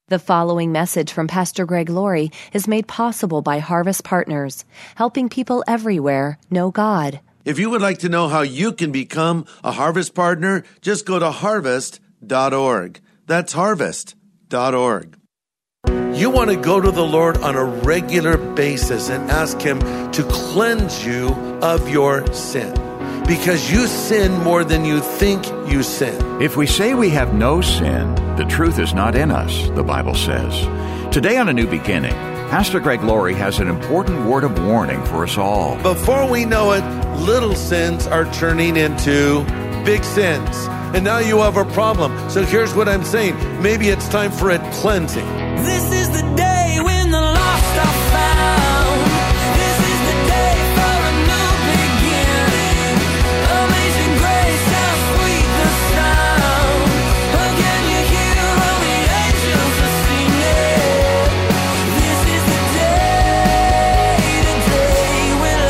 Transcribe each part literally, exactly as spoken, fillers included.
The following message from Pastor Greg Laurie is made possible by Harvest Partners, helping people everywhere know God. If you would like to know how you can become a Harvest Partner, just go to harvest dot org. That's harvest dot org. You want to go to the Lord on a regular basis and ask Him to cleanse you of your sin, because you sin more than you think you sin. If we say we have no sin, the truth is not in us, the Bible says. Today on A New Beginning, Pastor Greg Laurie has an important word of warning for us all. Before we know it, little sins are turning into big sins. And now you have a problem. So here's what I'm saying. Maybe it's time for a cleansing. This is the day when the lost are found. This is the day for a new beginning. Amazing grace, how sweet the sound. Again you hear all the angels are singing. This is the day, the day when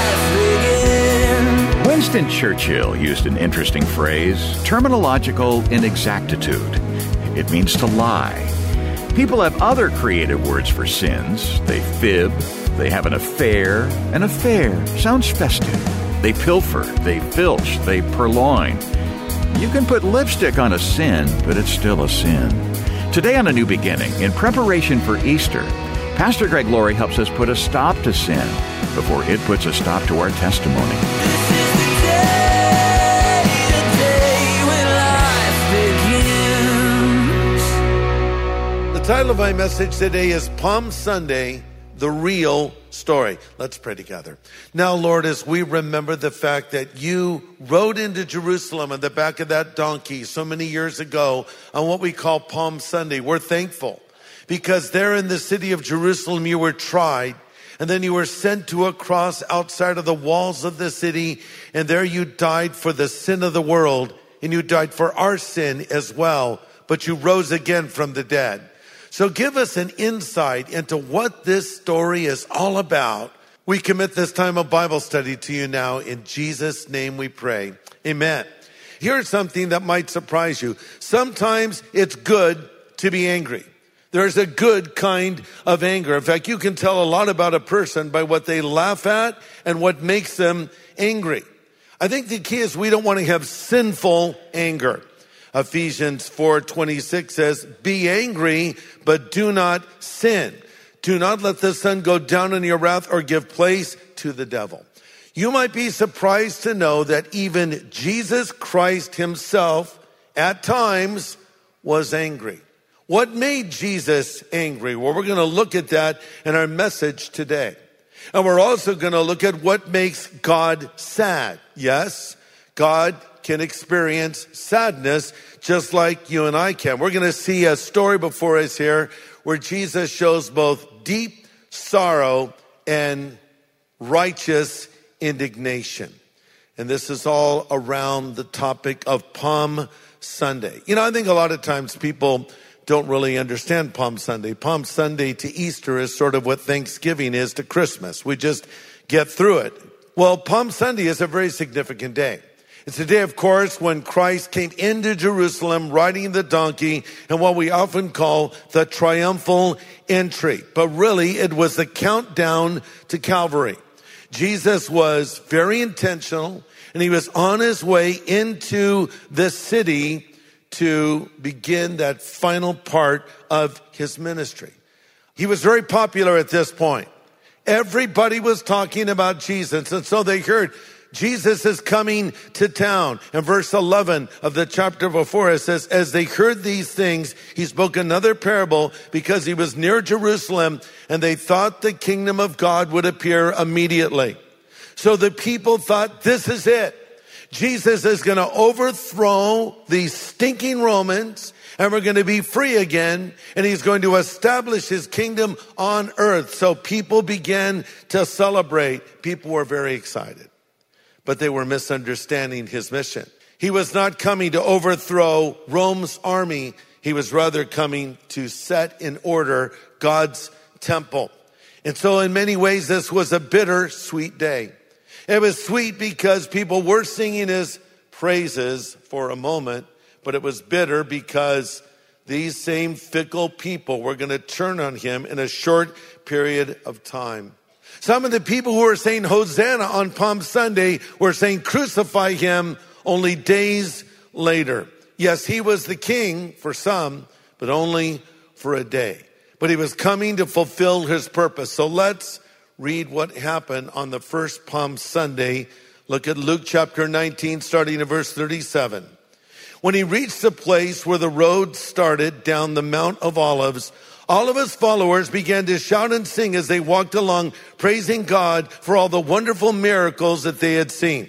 life begins. Winston Churchill used an interesting phrase, terminological inexactitude. It means to lie. People have other creative words for sins. They fib, they have an affair. An affair sounds festive. They pilfer, they filch, they purloin. You can put lipstick on a sin, but it's still a sin. Today on A New Beginning, in preparation for Easter, Pastor Greg Laurie helps us put a stop to sin before it puts a stop to our testimony. This is the day, the day when life begins. The title of my message today is Palm Sunday, the Real Story. Let's pray together. Now, Lord, as we remember the fact that you rode into Jerusalem on the back of that donkey so many years ago on what we call Palm Sunday, we're thankful because there in the city of Jerusalem you were tried, and then you were sent to a cross outside of the walls of the city, and there you died for the sin of the world, and you died for our sin as well, but you rose again from the dead. So give us an insight into what this story is all about. We commit this time of Bible study to you now. In Jesus' name we pray. Amen. Here's something that might surprise you. Sometimes it's good to be angry. There's a good kind of anger. In fact, you can tell a lot about a person by what they laugh at and what makes them angry. I think the key is we don't want to have sinful anger. Ephesians four twenty-six says, be angry, but do not sin. Do not let the sun go down in your wrath or give place to the devil. You might be surprised to know that even Jesus Christ himself at times was angry. What made Jesus angry? Well, we're going to look at that in our message today. And we're also going to look at what makes God sad. Yes, God can experience sadness just like you and I can. We're going to see a story before us here where Jesus shows both deep sorrow and righteous indignation. And this is all around the topic of Palm Sunday. You know, I think a lot of times people don't really understand Palm Sunday. Palm Sunday to Easter is sort of what Thanksgiving is to Christmas. We just get through it. Well, Palm Sunday is a very significant day. It's a day, of course, when Christ came into Jerusalem riding the donkey and what we often call the triumphal entry. But really, it was the countdown to Calvary. Jesus was very intentional, and he was on his way into the city to begin that final part of his ministry. He was very popular at this point. Everybody was talking about Jesus, and so they heard Jesus is coming to town. And verse eleven of the chapter before it says, as they heard these things, he spoke another parable because he was near Jerusalem and they thought the kingdom of God would appear immediately. So the people thought, this is it. Jesus is going to overthrow these stinking Romans and we're going to be free again, and he's going to establish his kingdom on earth. So people began to celebrate. People were very excited, but they were misunderstanding his mission. He was not coming to overthrow Rome's army. He was rather coming to set in order God's temple. And so in many ways, this was a bitter, sweet day. It was sweet because people were singing his praises for a moment, but it was bitter because these same fickle people were going to turn on him in a short period of time. Some of the people who were saying Hosanna on Palm Sunday were saying crucify him only days later. Yes, he was the king for some, but only for a day. But he was coming to fulfill his purpose. So let's read what happened on the first Palm Sunday. Look at Luke chapter nineteen, starting at verse thirty-seven. When he reached the place where the road started down the Mount of Olives, all of his followers began to shout and sing as they walked along, praising God for all the wonderful miracles that they had seen.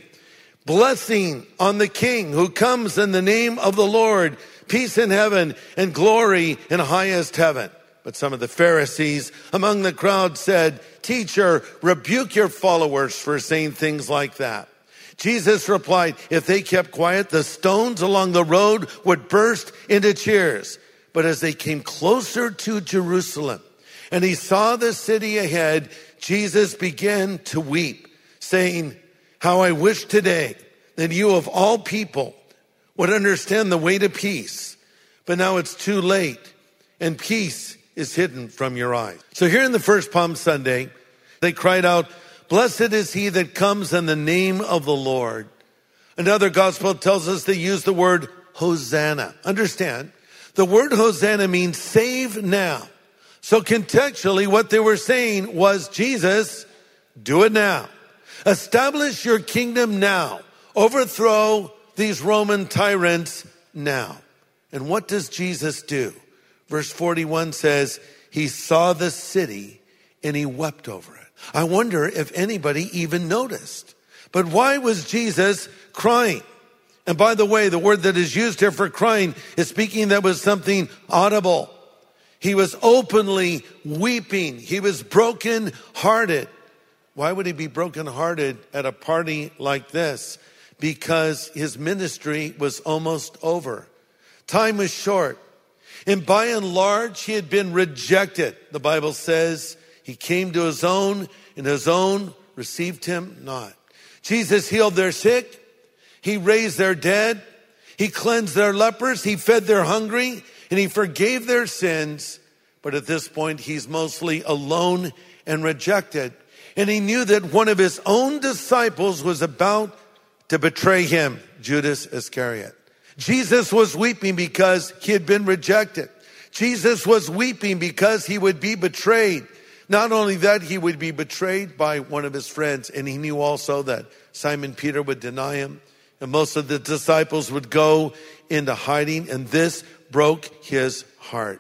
Blessing on the King who comes in the name of the Lord, peace in heaven and glory in highest heaven. But some of the Pharisees among the crowd said, Teacher, rebuke your followers for saying things like that. Jesus replied, if they kept quiet, the stones along the road would burst into cheers. But as they came closer to Jerusalem and he saw the city ahead, Jesus began to weep, saying, how I wish today that you of all people would understand the way to peace. But now it's too late and peace is hidden from your eyes. So here in the first Palm Sunday, they cried out, blessed is he that comes in the name of the Lord. Another gospel tells us they use the word Hosanna. Understand, the word Hosanna means save now. So contextually, what they were saying was, Jesus, do it now. Establish your kingdom now. Overthrow these Roman tyrants now. And what does Jesus do? Verse forty-one says, he saw the city and he wept over it. I wonder if anybody even noticed. But why was Jesus crying? And by the way, the word that is used here for crying is speaking that was something audible. He was openly weeping. He was broken-hearted. Why would he be broken-hearted at a party like this? Because his ministry was almost over. Time was short. And by and large, he had been rejected. The Bible says he came to his own, and his own received him not. Jesus healed their sick. He raised their dead. He cleansed their lepers. He fed their hungry, and he forgave their sins. But at this point, he's mostly alone and rejected. And he knew that one of his own disciples was about to betray him, Judas Iscariot. Jesus was weeping because he had been rejected. Jesus was weeping because he would be betrayed. Not only that, he would be betrayed by one of his friends. And he knew also that Simon Peter would deny him. And most of the disciples would go into hiding. And this broke his heart.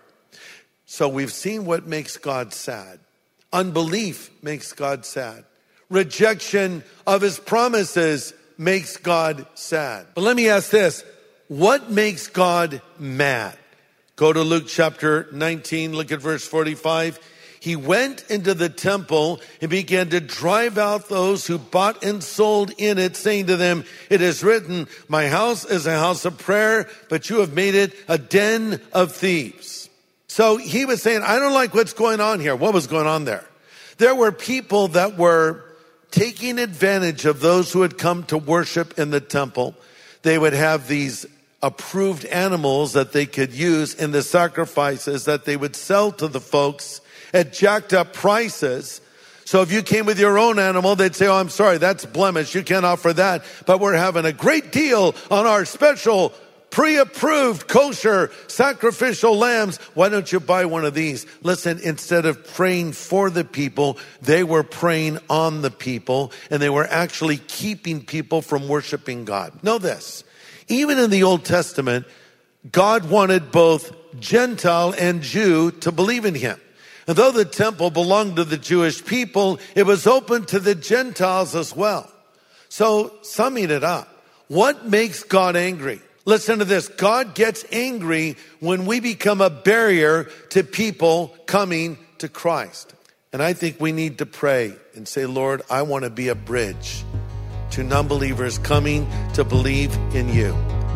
So we've seen what makes God sad. Unbelief makes God sad. Rejection of his promises makes God sad. But let me ask this. What makes God mad? Go to Luke chapter nineteen, look at verse forty-five. He went into the temple and began to drive out those who bought and sold in it, saying to them, it is written, my house is a house of prayer, but you have made it a den of thieves. So he was saying, I don't like what's going on here. What was going on there? There were people that were taking advantage of those who had come to worship in the temple. They would have these approved animals that they could use in the sacrifices that they would sell to the folks at jacked up prices. So if you came with your own animal, they'd say, oh, I'm sorry, that's blemish. You can't offer that. But we're having a great deal on our special pre-approved kosher sacrificial lambs. Why don't you buy one of these? Listen, instead of praying for the people, they were praying on the people, and they were actually keeping people from worshiping God. Know this. Even in the Old Testament, God wanted both Gentile and Jew to believe in him. And though the temple belonged to the Jewish people, it was open to the Gentiles as well. So, summing it up, what makes God angry? Listen to this. God gets angry when we become a barrier to people coming to Christ. And I think we need to pray and say, Lord, I want to be a bridge to non-believers coming to believe in you.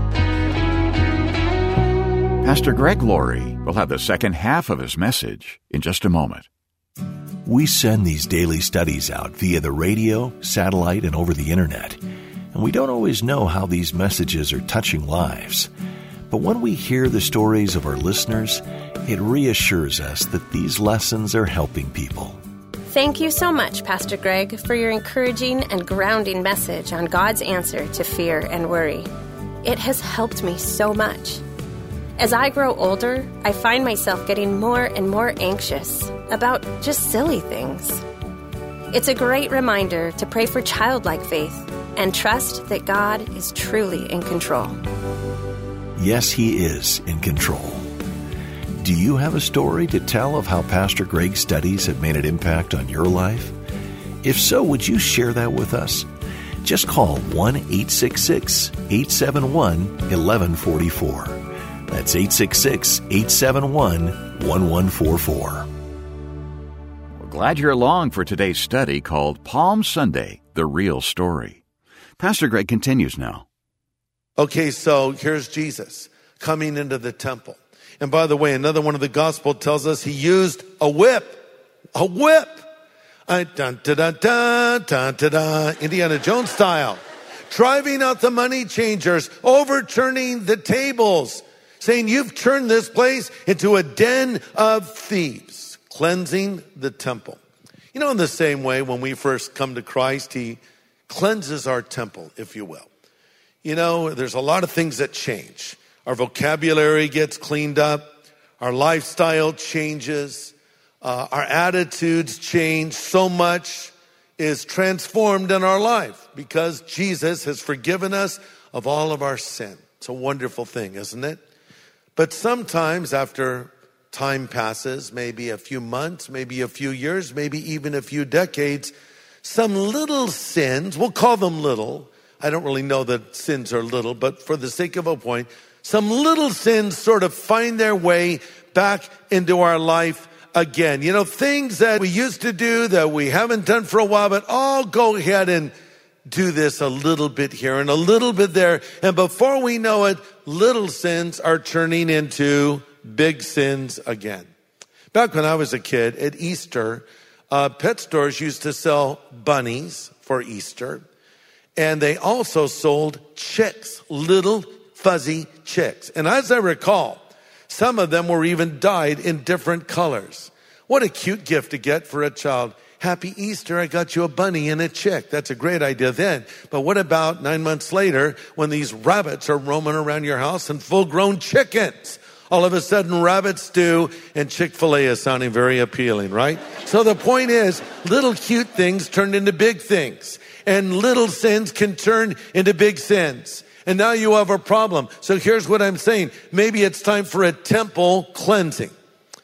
Pastor Greg Laurie will have the second half of his message in just a moment. We send these daily studies out via the radio, satellite, and over the internet. And we don't always know how these messages are touching lives. But when we hear the stories of our listeners, it reassures us that these lessons are helping people. Thank you so much, Pastor Greg, for your encouraging and grounding message on God's answer to fear and worry. It has helped me so much. As I grow older, I find myself getting more and more anxious about just silly things. It's a great reminder to pray for childlike faith and trust that God is truly in control. Yes, He is in control. Do you have a story to tell of how Pastor Greg's studies have made an impact on your life? If so, would you share that with us? Just call one eight six six, eight seven one, one one four four. That's eight six six, eight seven one, one one four four. We're glad you're along for today's study called Palm Sunday, The Real Story. Pastor Greg continues now. Okay, so here's Jesus coming into the temple. And by the way, another one of the gospel tells us he used a whip. A whip. Uh, dun, dun, dun, dun, dun, dun, dun, Indiana Jones style. Driving out the money changers, overturning the tables, saying you've turned this place into a den of thieves, cleansing the temple. You know, in the same way, when we first come to Christ, he cleanses our temple, if you will. You know, there's a lot of things that change. Our vocabulary gets cleaned up. Our lifestyle changes. Uh, our attitudes change. So much is transformed in our life because Jesus has forgiven us of all of our sin. It's a wonderful thing, isn't it? But sometimes after time passes, maybe a few months, maybe a few years, maybe even a few decades, some little sins, we'll call them little. I don't really know that sins are little, but for the sake of a point, some little sins sort of find their way back into our life again. You know, things that we used to do that we haven't done for a while, but I'll go ahead and do this a little bit here and a little bit there. And before we know it, little sins are turning into big sins again. Back when I was a kid at Easter, uh, pet stores used to sell bunnies for Easter. And they also sold chicks, little fuzzy chicks. And as I recall, some of them were even dyed in different colors. What a cute gift to get for a child. Happy Easter, I got you a bunny and a chick. That's a great idea then. But what about nine months later when these rabbits are roaming around your house and full-grown chickens? All of a sudden, rabbit stew and Chick-fil-A is sounding very appealing, right? So the point is, little cute things turned into big things. And little sins can turn into big sins. And now you have a problem. So here's what I'm saying. Maybe it's time for a temple cleansing.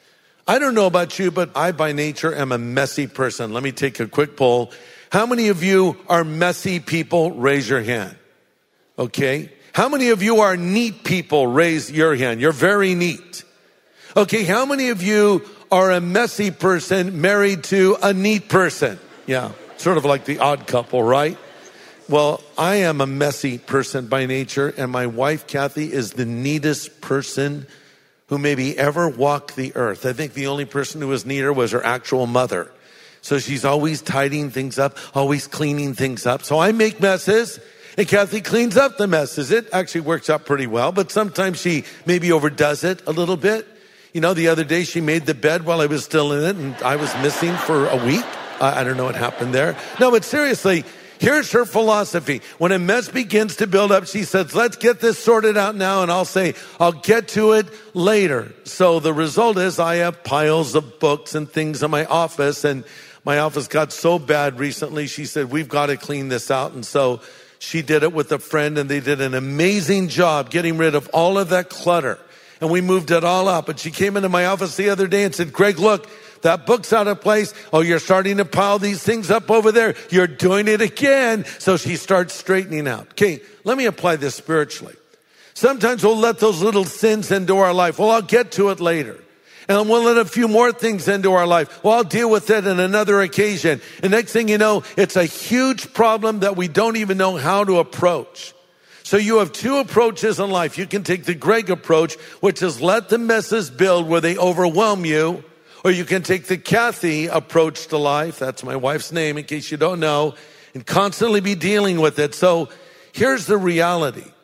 I don't know about you, but I by nature am a messy person. Let me take a quick poll. How many of you are messy people? Raise your hand. Okay. How many of you are neat people? Raise your hand. You're very neat. Okay. How many of you are a messy person married to a neat person? Yeah. Sort of like the odd couple, right? Well, I am a messy person by nature, and my wife, Kathy, is the neatest person who maybe ever walked the earth. I think the only person who was neater was her actual mother. So she's always tidying things up, always cleaning things up. So I make messes, and Kathy cleans up the messes. It actually works out pretty well, but sometimes she maybe overdoes it a little bit. You know, the other day she made the bed while I was still in it, and I was missing for a week. Uh, I don't know what happened there. No, but seriously, here's her philosophy. When a mess begins to build up, she says, let's get this sorted out now. And I'll say, I'll get to it later. So the result is I have piles of books and things in my office. And my office got so bad recently, she said, we've got to clean this out. And so she did it with a friend, and they did an amazing job getting rid of all of that clutter. And we moved it all up. And she came into my office the other day and said, Greg, look, that book's out of place. Oh, you're starting to pile these things up over there. You're doing it again. So she starts straightening out. Okay, let me apply this spiritually. Sometimes we'll let those little sins into our life. Well, I'll get to it later. And we'll let a few more things into our life. Well, I'll deal with it on another occasion. And next thing you know, it's a huge problem that we don't even know how to approach. So you have two approaches in life. You can take the Greg approach, which is let the messes build where they overwhelm you. Or you can take the Kathy approach to life. That's my wife's name in case you don't know. And constantly be dealing with it. So here's the reality.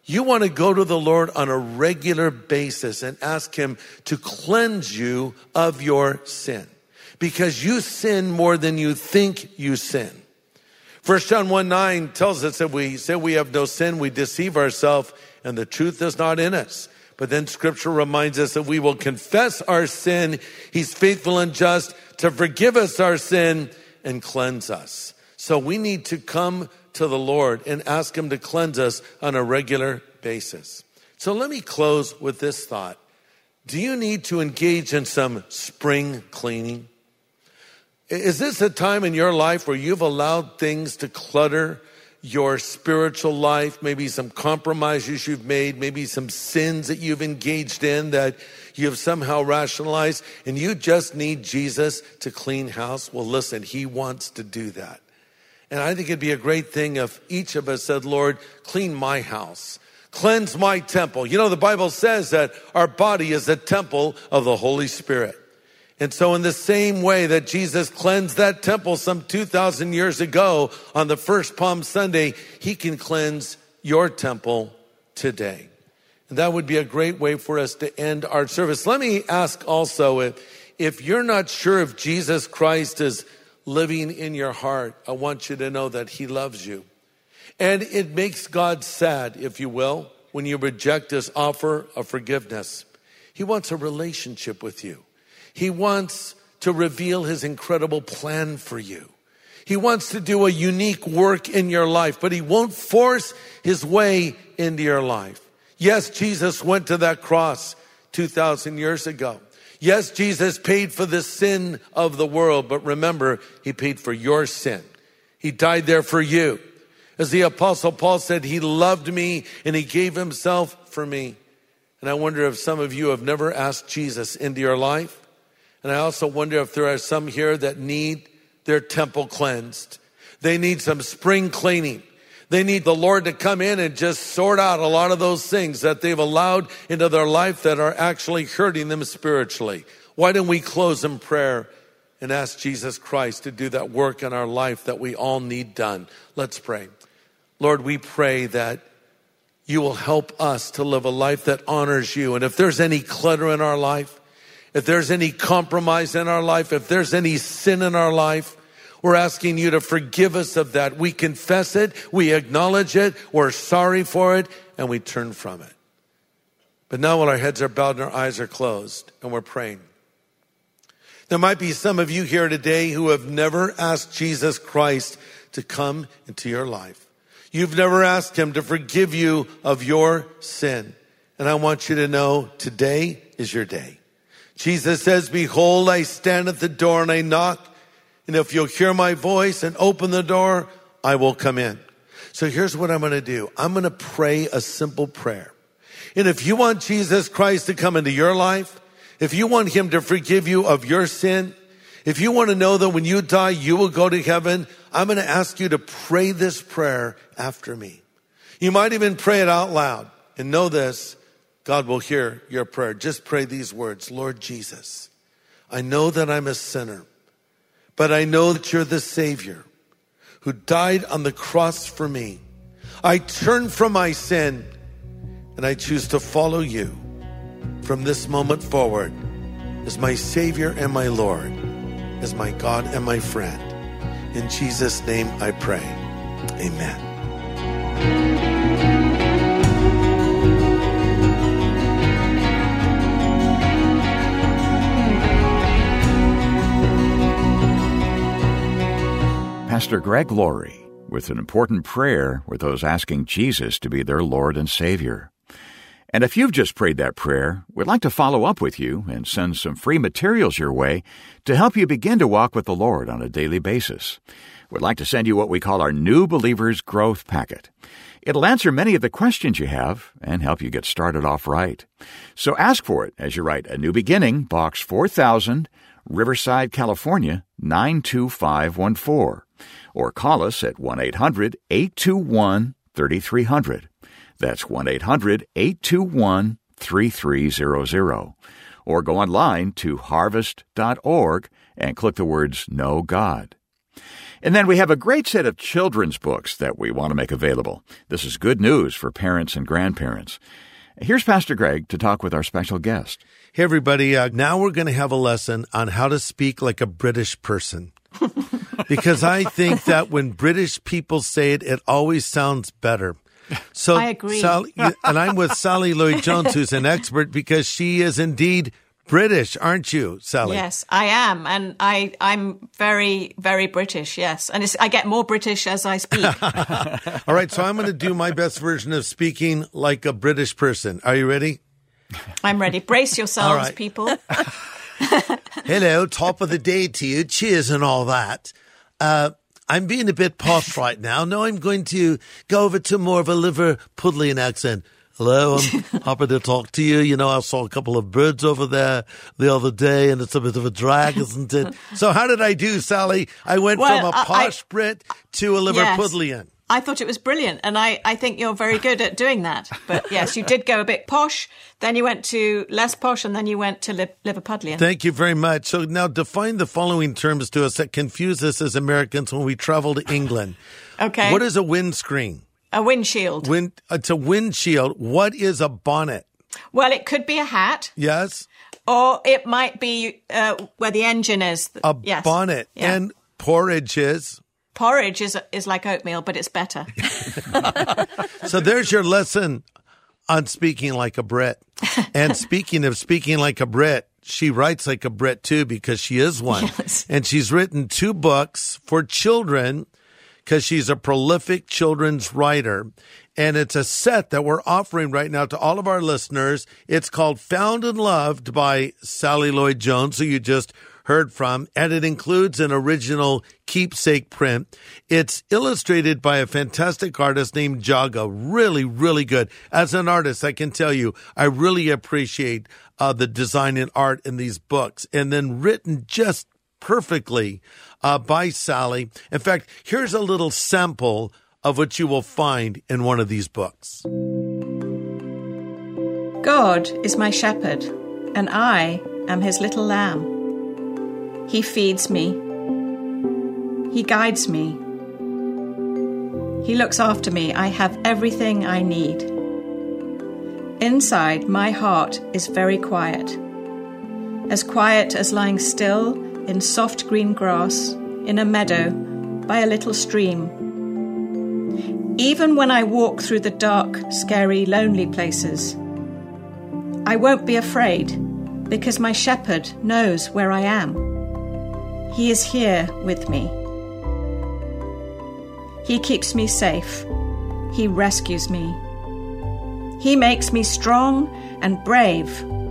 You want to go to the Lord on a regular basis and ask him to cleanse you of your sin, because you sin more than you think you sin. First John one nine tells us that we say we have no sin, we deceive ourselves, and the truth is not in us. But then Scripture reminds us that we will confess our sin. He's faithful and just to forgive us our sin and cleanse us. So we need to come to the Lord and ask him to cleanse us on a regular basis. So let me close with this thought. Do you need to engage in some spring cleaning? Is this a time in your life where you've allowed things to clutter your spiritual life? Maybe some compromises you've made, maybe some sins that you've engaged in that you've somehow rationalized, and you just need Jesus to clean house? Well, listen, he wants to do that. And I think it'd be a great thing if each of us said, Lord, clean my house. Cleanse my temple. You know, the Bible says that our body is a temple of the Holy Spirit. And so in the same way that Jesus cleansed that temple some two thousand years ago on the first Palm Sunday, he can cleanse your temple today. And that would be a great way for us to end our service. Let me ask also, if, if you're not sure if Jesus Christ is living in your heart, I want you to know that he loves you. And it makes God sad, if you will, when you reject his offer of forgiveness. He wants a relationship with you. He wants to reveal his incredible plan for you. He wants to do a unique work in your life, but he won't force his way into your life. Yes, Jesus went to that cross two thousand years ago. Yes, Jesus paid for the sin of the world, but remember, he paid for your sin. He died there for you. As the Apostle Paul said, he loved me and he gave himself for me. And I wonder if some of you have never asked Jesus into your life. And I also wonder if there are some here that need their temple cleansed. They need some spring cleaning. They need the Lord to come in and just sort out a lot of those things that they've allowed into their life that are actually hurting them spiritually. Why don't we close in prayer and ask Jesus Christ to do that work in our life that we all need done? Let's pray. Lord, we pray that you will help us to live a life that honors you. And if there's any clutter in our life, if there's any compromise in our life, if there's any sin in our life, we're asking you to forgive us of that. We confess it, we acknowledge it, we're sorry for it, and we turn from it. But now while our heads are bowed and our eyes are closed and we're praying, there might be some of you here today who have never asked Jesus Christ to come into your life. You've never asked him to forgive you of your sin. And I want you to know today is your day. Jesus says, behold, I stand at the door and I knock. And if you'll hear my voice and open the door, I will come in. So here's what I'm going to do. I'm going to pray a simple prayer. And if you want Jesus Christ to come into your life, if you want him to forgive you of your sin, if you want to know that when you die, you will go to heaven, I'm going to ask you to pray this prayer after me. You might even pray it out loud. And know this, God will hear your prayer. Just pray these words. Lord Jesus, I know that I'm a sinner, but I know that you're the Savior who died on the cross for me. I turn from my sin and I choose to follow you from this moment forward as my Savior and my Lord, as my God and my friend. In Jesus' name I pray. Amen. Pastor Greg Laurie with an important prayer with those asking Jesus to be their Lord and Savior. And if you've just prayed that prayer, we'd like to follow up with you and send some free materials your way to help you begin to walk with the Lord on a daily basis. We'd like to send you what we call our New Believers Growth Packet. It'll answer many of the questions you have and help you get started off right. So ask for it as you write A New Beginning, Box four thousand, Riverside, California, nine two five one four. Or call us at one eight hundred, eight two one, three three zero zero. That's one eight hundred, eight two one, three three zero zero. Or go online to harvest dot org and click the words Know God. And then we have a great set of children's books that we want to make available. This is good news for parents and grandparents. Here's Pastor Greg to talk with our special guest. Hey, everybody. Uh, now we're going to have a lesson on how to speak like a British person. Because I think that when British people say it, it always sounds better. So, I agree. Sally, and I'm with Sally Lloyd-Jones, who's an expert, because she is indeed British, aren't you, Sally? Yes, I am. And I, I'm very, very British, yes. And it's, I get more British as I speak. All right, so I'm going to do my best version of speaking like a British person. Are you ready? I'm ready. Brace yourselves, All right. people. Hello, top of the day to you. Cheers and all that. Uh, I'm being a bit posh right now. Now I'm going to go over to more of a Liverpudlian accent. Hello, I'm happy to talk to you. You know, I saw a couple of birds over there the other day, and it's a bit of a drag, isn't it? So how did I do, Sally? I went Well, from a I- posh I- Brit to a Liverpudlian. I thought it was brilliant, and I, I think you're very good at doing that. But yes, you did go a bit posh, then you went to less posh, and then you went to Li- Liverpudlian. Thank you very much. So now define the following terms to us that confuse us as Americans when we travel to England. Okay. What is a windscreen? A windshield. Wind, it's a windshield. What is a bonnet? Well, it could be a hat, Yes? or it might be uh, where the engine is. A yes. bonnet. Yeah. And porridge is? Porridge is is like oatmeal, but it's better. So there's your lesson on speaking like a Brit. And speaking of speaking like a Brit, she writes like a Brit too because she is one. Yes. And she's written two books for children because she's a prolific children's writer. And it's a set that we're offering right now to all of our listeners. It's called Found and Loved by Sally Lloyd-Jones, who you just heard from, and it includes an original keepsake print. It's illustrated by a fantastic artist named Jaga. Really, really good. As an artist, I can tell you, I really appreciate uh, the design and art in these books. And then written just perfectly uh, by Sally. In fact, here's a little sample of what you will find in one of these books. God is my shepherd, and I am his little lamb. He feeds me. He guides me. He looks after me. I have everything I need. Inside, my heart is very quiet. As quiet as lying still in soft green grass in a meadow by a little stream. Even when I walk through the dark, scary, lonely places, I won't be afraid because my shepherd knows where I am. He is here with me. He keeps me safe. He rescues me. He makes me strong and brave.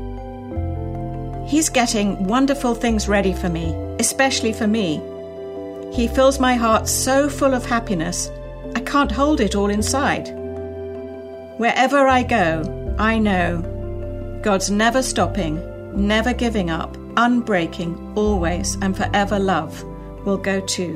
He's getting wonderful things ready for me, especially for me. He fills my heart so full of happiness, I can't hold it all inside. Wherever I go, I know God's never stopping, never giving up, unbreaking, always and forever love will go too.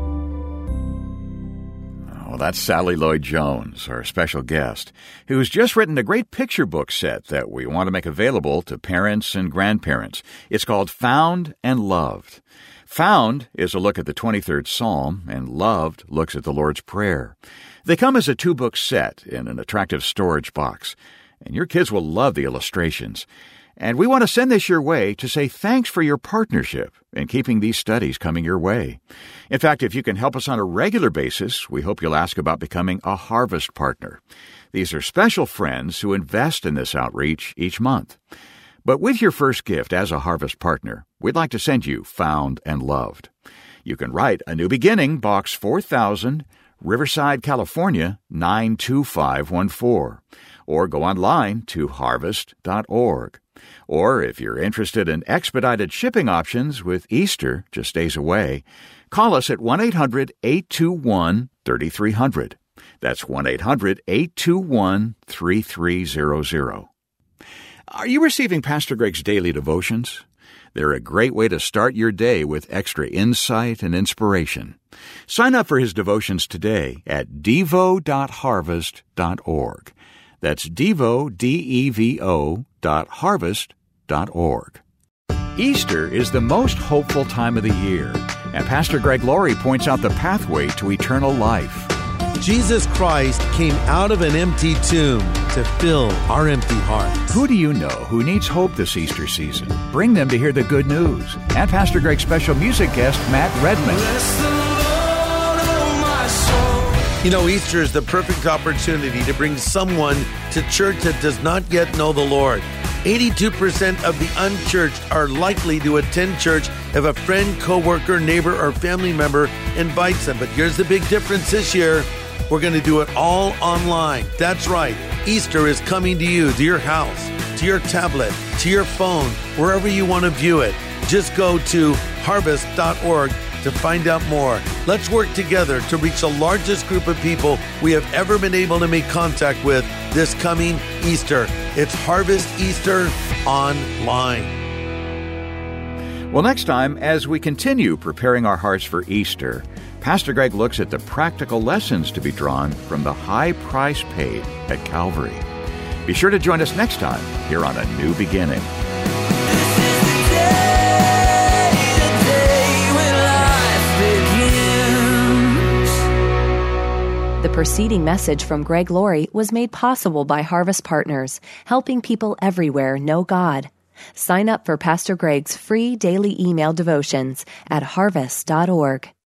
Well, that's Sally Lloyd-Jones, our special guest, who's just written a great picture book set that we want to make available to parents and grandparents. It's called Found and Loved. Found is a look at the twenty-third Psalm, and Loved looks at the Lord's Prayer. They come as a two-book set in an attractive storage box, and your kids will love the illustrations. And we want to send this your way to say thanks for your partnership in keeping these studies coming your way. In fact, if you can help us on a regular basis, we hope you'll ask about becoming a Harvest Partner. These are special friends who invest in this outreach each month. But with your first gift as a Harvest Partner, we'd like to send you Found and Loved. You can write A New Beginning, Box four thousand, Riverside, California, nine two five one four, or go online to harvest dot org. Or if you're interested in expedited shipping options with Easter just days away, call us at one eight hundred, eight two one, three three zero zero. That's one eight hundred, eight two one, three three zero zero. Are you receiving Pastor Greg's daily devotions? They're a great way to start your day with extra insight and inspiration. Sign up for his devotions today at devo dot harvest dot org. That's Devo, D E V O, dot harvest dot org. Easter is the most hopeful time of the year. And Pastor Greg Laurie points out the pathway to eternal life. Jesus Christ came out of an empty tomb to fill our empty hearts. Who do you know who needs hope this Easter season? Bring them to hear the good news. And Pastor Greg's special music guest, Matt Redman. You know, Easter is the perfect opportunity to bring someone to church that does not yet know the Lord. eighty-two percent of the unchurched are likely to attend church if a friend, coworker, neighbor, or family member invites them. But here's the big difference this year. We're going to do it all online. That's right. Easter is coming to you, to your house, to your tablet, to your phone, wherever you want to view it. Just go to harvest dot org to find out more. Let's work together to reach the largest group of people we have ever been able to make contact with this coming Easter. It's Harvest Easter Online. Well, next time, as we continue preparing our hearts for Easter, Pastor Greg looks at the practical lessons to be drawn from the high price paid at Calvary. Be sure to join us next time here on A New Beginning. The preceding message from Greg Laurie was made possible by Harvest Partners, helping people everywhere know God. Sign up for Pastor Greg's free daily email devotions at harvest dot org.